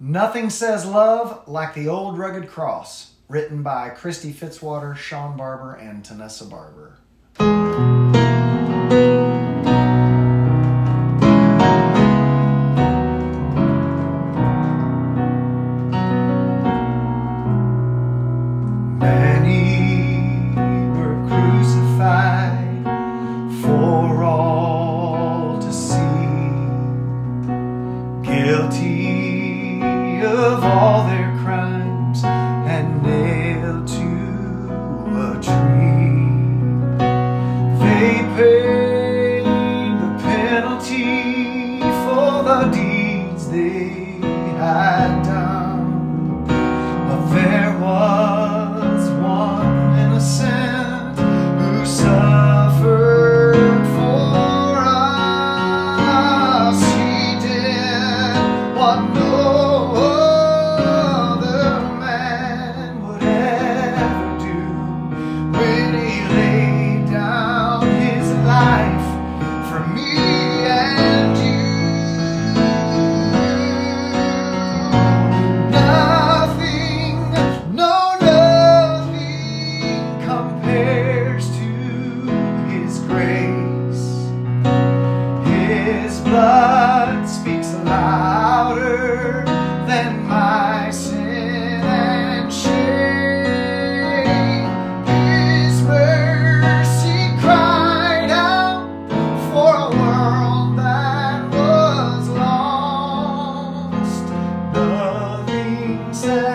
Nothing says love like the old rugged cross, written by Christy Fitzwater, Sean Barber, and Tanessa Barber. Many were crucified for all to see, guilty of all their crimes and nailed to a tree. They paid the penalty for the deeds they had done, but there was one innocent who suffered for us. He did what no other man would ever do when he laid down his life for me and you. Nothing, no, nothing compares to his grace. His blood speaks louder than my sin and shame. His mercy cried out for a world that was lost. Nothing said